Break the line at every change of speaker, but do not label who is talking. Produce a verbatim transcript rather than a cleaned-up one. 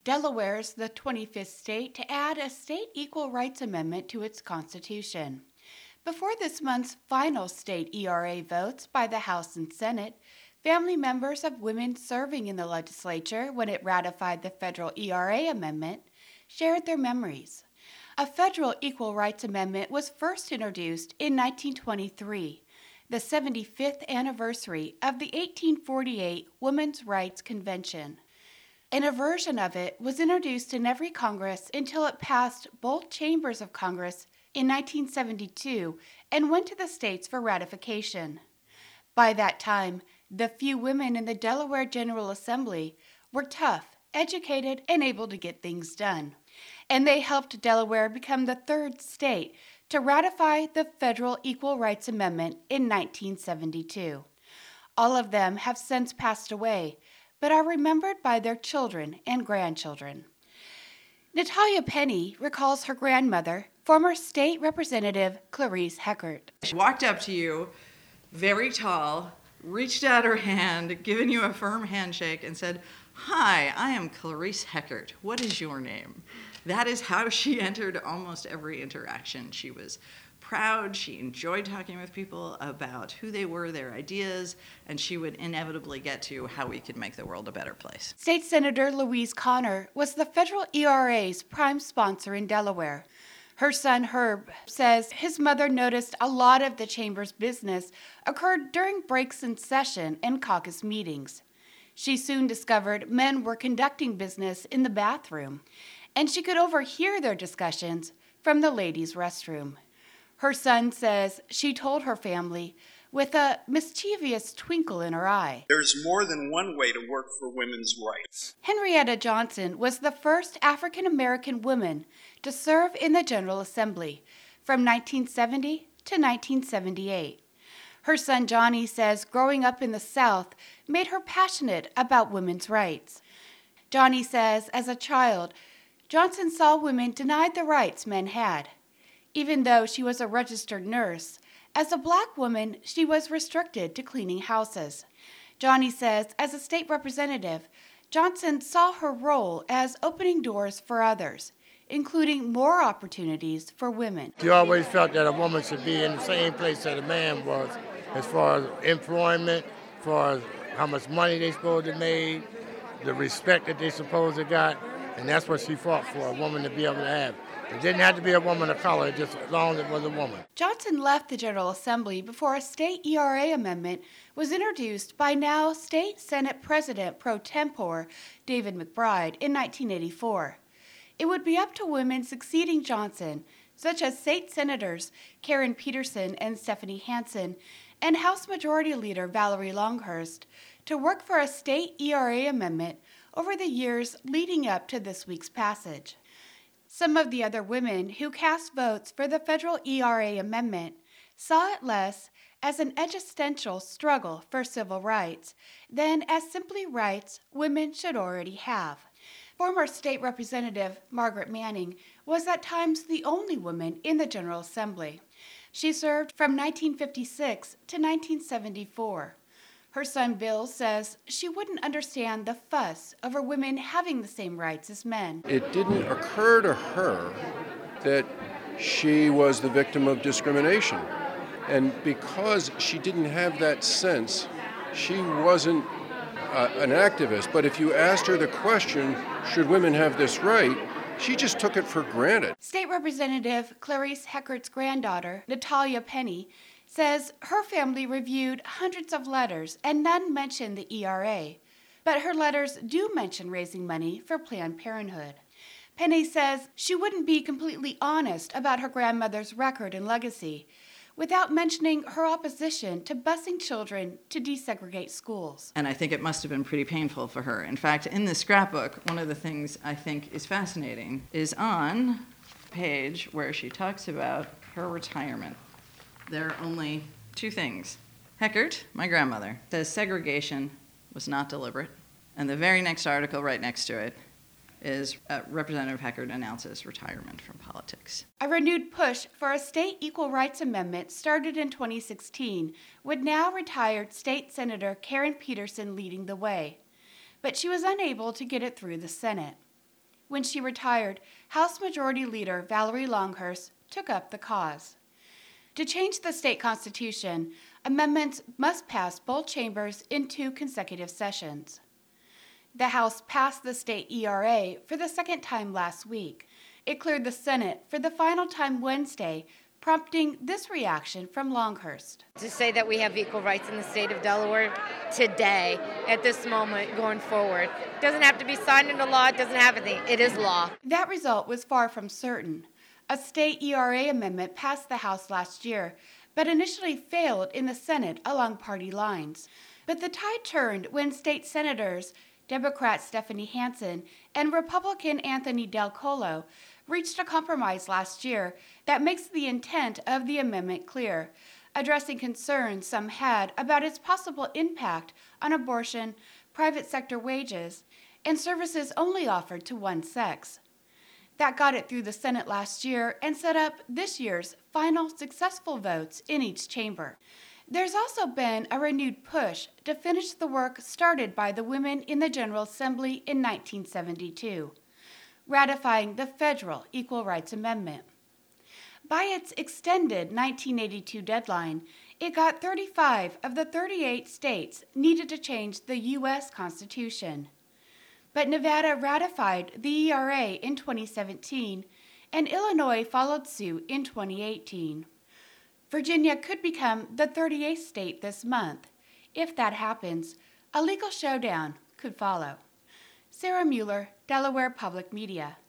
Delaware is the twenty-fifth state to add a state equal rights amendment to its constitution. Before this month's final state E R A votes by the House and Senate, family members of women serving in the legislature when it ratified the federal E R A amendment shared their memories. A federal equal rights amendment was first introduced in nineteen twenty-three, the seventy-fifth anniversary of the eighteen forty-eight Women's Rights Convention. And a version of it was introduced in every Congress until it passed both chambers of Congress in nineteen seventy-two and went to the states for ratification. By that time, the few women in the Delaware General Assembly were tough, educated, and able to get things done. And they helped Delaware become the third state to ratify the Federal Equal Rights Amendment in nineteen seventy-two. All of them have since passed away, but are remembered by their children and grandchildren. Natalia Penny recalls her grandmother, former State Representative Clarice Heckert.
She walked up to you, very tall, reached out her hand, given you a firm handshake, and said, "Hi, I am Clarice Heckert. What is your name?" That is how she entered almost every interaction. She was proud, she enjoyed talking with people about who they were, their ideas, and she would inevitably get to how we could make the world a better place.
State Senator Louise Connor was the federal E R A's prime sponsor in Delaware. Her son Herb says his mother noticed a lot of the chamber's business occurred during breaks in session and caucus meetings. She soon discovered men were conducting business in the bathroom, and she could overhear their discussions from the ladies' restroom. Her son says she told her family with a mischievous twinkle in her eye,
"There's more than one way to work for women's rights."
Henrietta Johnson was the first African-American woman to serve in the General Assembly from nineteen seventy to nineteen seventy-eight. Her son Johnny says growing up in the South made her passionate about women's rights. Johnny says as a child, Johnson saw women denied the rights men had. Even though she was a registered nurse, as a black woman, she was restricted to cleaning houses. Johnny says as a state representative, Johnson saw her role as opening doors for others, including more opportunities for women.
She always felt that a woman should be in the same place that a man was, as far as employment, as far as how much money they supposed to make, the respect that they supposed to got, and that's what she fought for, a woman to be able to have. It didn't have to be a woman of color, just as long as it was a woman.
Johnson left the General Assembly before a state E R A amendment was introduced by now State Senate President pro tempore David McBride in nineteen eighty-four. It would be up to women succeeding Johnson, such as state senators Karen Peterson and Stephanie Hansen, and House Majority Leader Valerie Longhurst, to work for a state E R A amendment over the years leading up to this week's passage. Some of the other women who cast votes for the federal E R A amendment saw it less as an existential struggle for civil rights than as simply rights women should already have. Former State Representative Margaret Manning was at times the only woman in the General Assembly. She served from nineteen fifty-six to nineteen seventy-four. Her son Bill says she wouldn't understand the fuss over women having the same rights as men.
It didn't occur to her that she was the victim of discrimination. And because she didn't have that sense, she wasn't uh, an activist. But if you asked her the question, should women have this right, she just took it for granted.
State Representative Clarice Heckert's granddaughter, Natalia Penny, says her family reviewed hundreds of letters and none mentioned the E R A, but her letters do mention raising money for Planned Parenthood. Penny says she wouldn't be completely honest about her grandmother's record and legacy without mentioning her opposition to busing children to desegregate schools.
And I think it must have been pretty painful for her. In fact, in the scrapbook, one of the things I think is fascinating is on a page where she talks about her retirement. There are only two things. Heckert, my grandmother, says segregation was not deliberate. And the very next article right next to it is uh, Representative Heckert announces retirement from politics.
A renewed push for a state equal rights amendment started in twenty sixteen, with now retired State Senator Karen Peterson leading the way. But she was unable to get it through the Senate. When she retired, House Majority Leader Valerie Longhurst took up the cause. To change the state constitution, amendments must pass both chambers in two consecutive sessions. The House passed the state E R A for the second time last week. It cleared the Senate for the final time Wednesday, prompting this reaction from Longhurst.
To say that we have equal rights in the state of Delaware today, at this moment, going forward, it doesn't have to be signed into law, it doesn't have anything, it is law.
That result was far from certain. A state E R A amendment passed the House last year, but initially failed in the Senate along party lines. But the tide turned when state senators, Democrat Stephanie Hansen and Republican Anthony Del Colo, reached a compromise last year that makes the intent of the amendment clear, addressing concerns some had about its possible impact on abortion, private sector wages, and services only offered to one sex. That got it through the Senate last year and set up this year's final successful votes in each chamber. There's also been a renewed push to finish the work started by the women in the General Assembly in nineteen seventy-two. Ratifying the federal Equal Rights Amendment. By its extended nineteen eighty-two deadline, it got thirty-five of the thirty-eight states needed to change the U S Constitution. But Nevada ratified the E R A in twenty seventeen, and Illinois followed suit in twenty eighteen. Virginia could become the thirty-eighth state this month. If that happens, a legal showdown could follow. Sarah Mueller, Delaware Public Media.